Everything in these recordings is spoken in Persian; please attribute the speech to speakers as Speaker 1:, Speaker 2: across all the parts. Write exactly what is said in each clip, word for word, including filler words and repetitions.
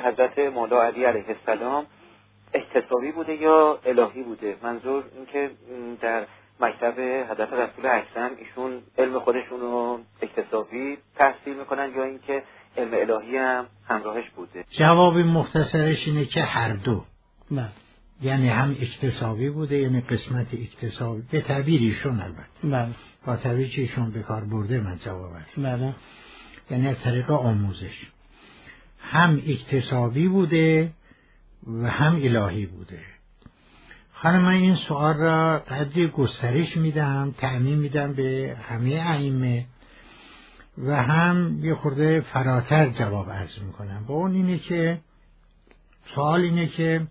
Speaker 1: حضرت مولا علی علیه السلام اکتسابی بوده یا الهی بوده؟ منظور این که در مکتب حضرت رسول اکرم ایشون علم خودشون رو اکتسابی تحصیل میکنن یا اینکه علم الهی هم همراهش بوده؟
Speaker 2: جواب مختصرش اینه که هر دو.
Speaker 3: بله.
Speaker 2: یعنی هم اکتسابی بوده، یعنی قسمت اکتسابی به تعبیر ایشون، البته
Speaker 3: بله،
Speaker 2: با تعبیر که ایشون به کار برده من جواب هست.
Speaker 3: بله.
Speaker 2: یعنی از طریق آموزش هم اکتسابی بوده و هم الهی بوده. حالا من این سوال را قدری گسترش میدم، تعمیم میدم به همه ائمه و هم یه خورده فراتر جواب عرض میکنم. با اون اینه که سوال اینه که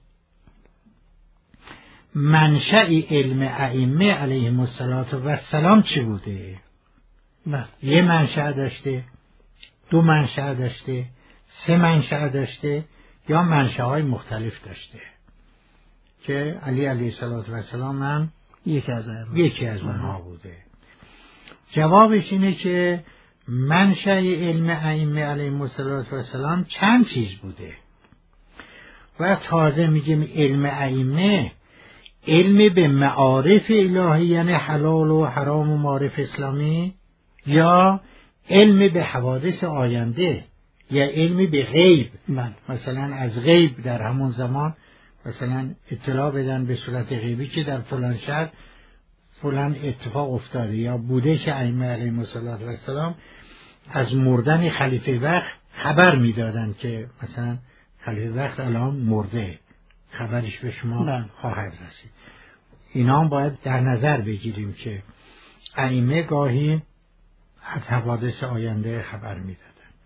Speaker 2: منشأ علم ائمه علیهم السلام چی بوده؟
Speaker 3: بله.
Speaker 2: یه منشأ داشته، دو منشأ داشته، سه منشأ داشته یا منشأهای مختلف داشته که علی علیه السلام هم
Speaker 3: یکی از اونها
Speaker 2: یکی از اونها بوده. جوابش اینه که منشأ علم ائمه علیهم السلام چند چیز بوده و تازه میگیم علم ائمه علم به معارف الهی، یعنی حلال و حرام و معارف اسلامی، یا علم به حوادث آینده یا علم به غیب.
Speaker 3: من.
Speaker 2: مثلا از غیب در همون زمان مثلا اطلاع بدن به صورت غیبی که در فلان شهر فلان اتفاق افتاده، یا بوده که ائمه علیهم السلام از مردن خلیفه وقت خبر میدادن که مثلا خلیفه وقت الان مرده، خبرش به شما
Speaker 3: من.
Speaker 2: خواهد رسید. اینا هم باید در نظر بگیریم که ائمه گاهی از حوادث آینده خبر میدادن.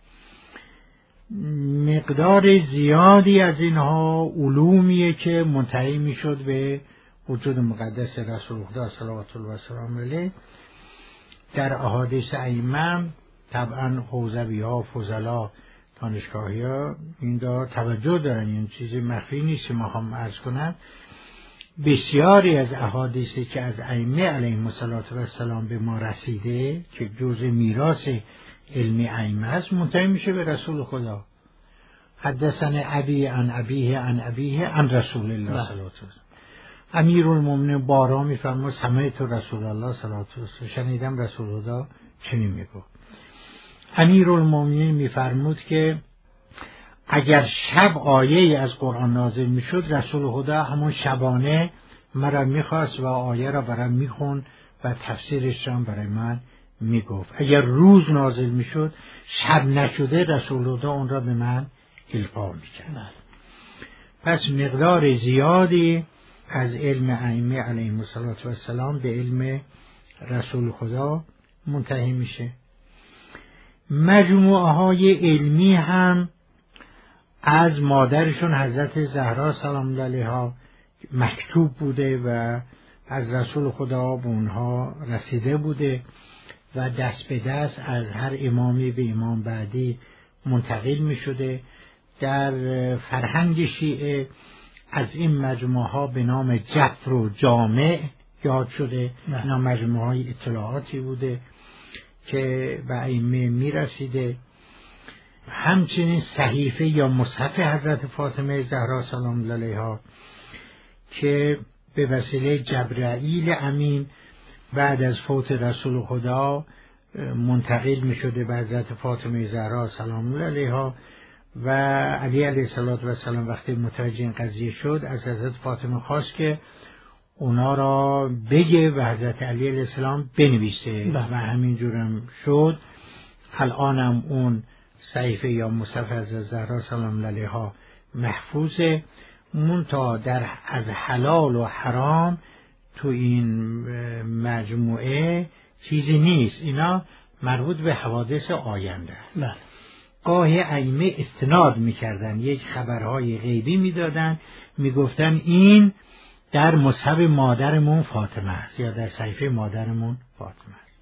Speaker 2: مقدار زیادی از اینها علومیه که منتهی میشد به وجود مقدس رسول خدا صلوات الله و سلام علیه. در احادیث ائمه طبعا حوزوی ها، فضلا، دانشگاهی ها این دا توجه دارن، این چیزی مخفی نیست ما هم عرض کنم. بسیاری از احادیثی که از ائمه علیهم السلام به ما رسیده که جزء میراث علم ائمه است، منتهی میشه به رسول خدا. حدثنا ابی عن ابیه عن ابیه عن رسول الله صلی الله علیه و امیرالمومنین بارا میفرماد سمعت رسول الله صلی الله علیه و شنیدم رسول خدا چنین میگفت. امیرالمومنین میفرمود که اگر شب آیه از قرآن نازل میشد، رسول خدا همون شبانه مرا میخواست و آیه را برام میخوند و تفسیرش را برای من میگفت. اگر روز نازل میشد، شب نشده، رسول خدا اون را به من القا میکرد. پس مقدار زیادی از علم ائمه علیهم السلام به علم رسول خدا منتهی میشه. مجموعه های علمی هم از مادرشون حضرت زهرا سلام الله علیها مکتوب بوده و از رسول خدا به اونها رسیده بوده و دست به دست از هر امامی به امام بعدی منتقل می شده. در فرهنگ شیعه از این مجموعه ها به نام جفر و جامع یاد شده. اینا مجموعه های اطلاعاتی بوده که به ائمه می رسیده. همچنین صحیفه یا مصحف حضرت فاطمه زهرا سلام الله علیها که به وسیله جبرائیل امین بعد از فوت رسول خدا منتقل می شده به حضرت فاطمه زهرا سلام الله علیها و علی علیه السلام وقتی متوجه این قضیه شد از حضرت فاطمه خواست که اونا را بگه و حضرت علی علیه السلام بنویسه و همینجورم شد. الانم اون صحیفه یا مصحف از زهرا سلام الله علیها محفوظه، منتها در از حلال و حرام تو این مجموعه چیزی نیست. اینا مربوط به حوادث آینده است.
Speaker 3: بله.
Speaker 2: گاهی ائمه استناد میکردن، یک خبرهای غیبی میدادن، میگفتن این در مصحف مادرمون فاطمه است یا در صحیفه مادرمون فاطمه است.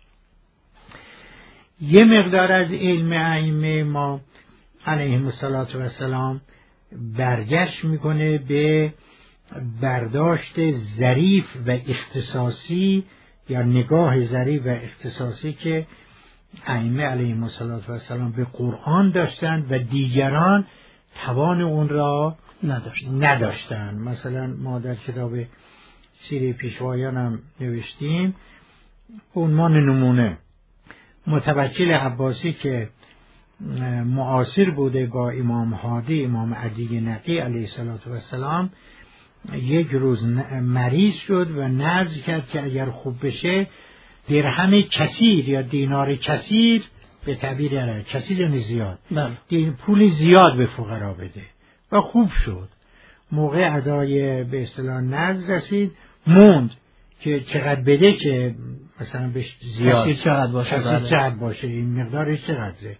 Speaker 2: یه مقدار از علم ائمه ما علیهم السلام برگشت میکنه به برداشت ظریف و اختصاصی یا نگاه ظریف و اختصاصی که ائمه علیهم السلام به قرآن داشتند و دیگران توان اون را
Speaker 3: نداشت.
Speaker 2: نداشتن. مثلا ما در کتاب سیره پیشوایان هم نوشتیم عنوان نمونه متوکل عباسی که معاصر بوده با امام هادی امام عدی نقی علیه السلام، یک روز مریض شد و نذر کرد که اگر خوب بشه درهم کثیر یا دینار کثیر، به تعبیر عربی کثیر یعنی زیاد، دین پول زیاد به فقرا بده و خوب شد. موقع ادای به اصطلاح نذر رسید موند که چقدر بده که مثلا بهش زیاد
Speaker 3: کثیر چقدر باشه،
Speaker 2: کثیر چقدر باشه، این مقدارش چقدره.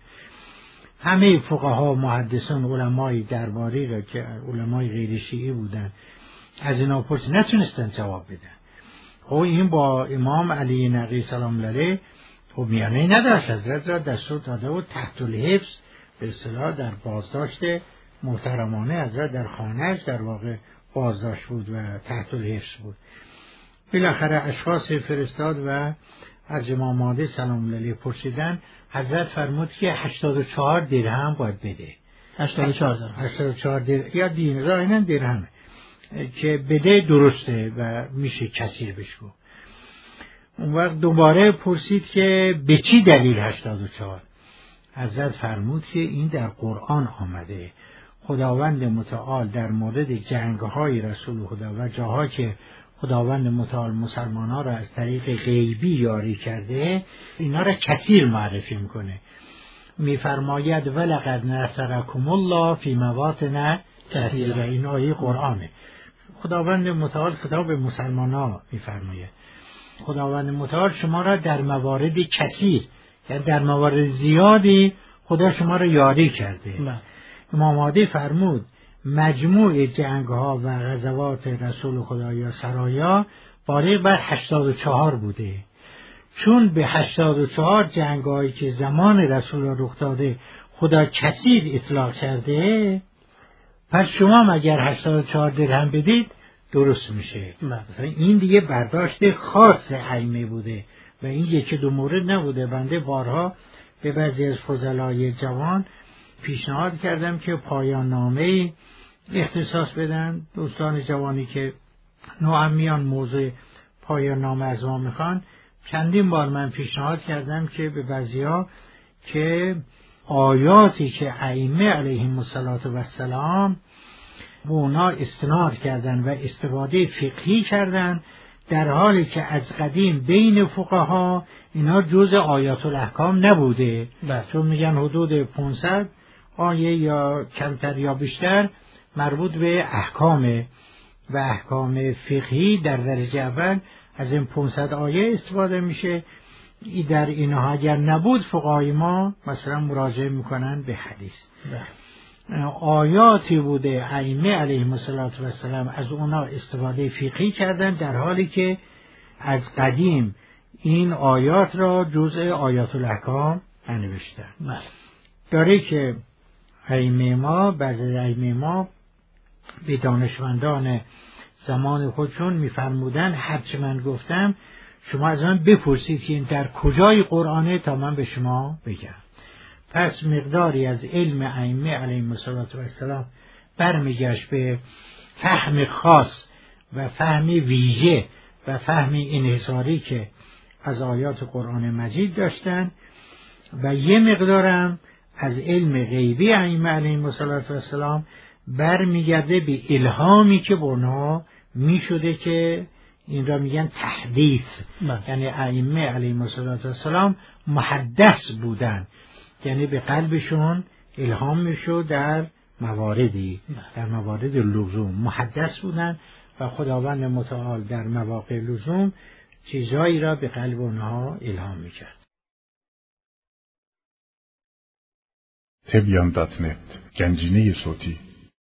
Speaker 2: همه فقها محدثان علمای درباری را که علمای غیر شیعی بودن از اینا پرس نتونستن جواب بدن. خب این با امام علی نقی سلام علیه خب میانه نداشت. حضرت را دستور داده و تحت الحفظ به اصطلاح در بازداشت محترمانه حضرت در خانهش در واقع بازداشت بود و تحت الحفظ بود. بالاخره اشخاص فرستاد و از امام مهدی سلام علیه پرسیدن. حضرت فرمود که هشتاد و چهار درهم باید بده.
Speaker 3: هشتاد و چهار درهم
Speaker 2: هشتاد و چهار درهم یا دینار اینا درهمه که بده درسته و میشه کثیر بشو. اون وقت دوباره پرسید که به چی دلیل هشتاد و چهار؟ حضرت فرمود که این در قرآن آمده. خداوند متعال در مورد جنگ‌های رسول خدا و جاها که خداوند متعال مسلمان‌ها را از طریق غیبی یاری کرده اینا را کثیر معرفی میکنه. میفرماید ولقد نصرکم الله فی مواطن کثیره. این آیه قرآنه. خداوند متعال خطاب به مسلمان‌ها میفرماید خداوند متعال شما را در موارد کثیر یعنی در موارد زیادی خدا شما را یاری کرده. امام مهدی فرمود مجموع جنگ‌ها و غزوات رسول خدا یا سرایا بالغ بر هشتاد و چهار بوده. چون به هشتاد و چهار جنگ‌هایی که زمان رسول رخ داده خدا کثیر اطلاق کرده، پس شما مگر هشتاد و چهار درهم بدید درست میشه. مثلا این دیگه برداشت خاص ائمه بوده و این یکی دو مورد نبوده. بنده بارها به بعضی از فضلای جوان پیشنهاد کردم که پایان نامه اختصاص بدن. دوستان جوانی که نوعمیان موضوع پایان نامه از ما میخوان، چندین بار من پیشنهاد کردم که به بعضیا که آیاتی که ائمه علیهم السلام به اونا استناد کردن و استفاده فقهی کردن، در حالی که از قدیم بین فقها اینا جزء آیات الاحکام نبوده. چون میگن حدود پانصد آیه یا کمتر یا بیشتر مربوط به احکامه و احکام فقهی در درجه اول از این پانصد آیه استفاده میشه. ای در اینها اگر نبود فقهای ما مثلا مراجعه میکنن به حدیث. آیاتی بوده ائمه علیهم السلام از اونا استفاده فقهی کردن، در حالی که از قدیم این آیات را جزء آیات الاحکام ننوشتن. داره که ائمه ما بعضی ائمه ما به دانشمندان زمان خودشون میفرمودن هرچی من گفتم شما از من بپرسید که این در کجای قرآنه تا من به شما بگم. پس مقداری از علم ائمه علیهم السلام برمیگشت به فهم خاص و فهم ویژه و فهم انحصاری که از آیات قرآن مجید داشتن و یه مقدارم از علم غیبی ائمه علیهم السلام برمیگرده به الهامی که به اونها میشده که این را میگن تحدیث. یعنی ائمه علیهم السلام محدث بودن، یعنی به قلبشون الهام میشد در مواردی در موارد لزوم محدث بودن و خداوند متعال در مواقع لزوم چیزایی را به قلب اونها الهام میکرد.
Speaker 4: تبیان دات نت گنجینه صوتی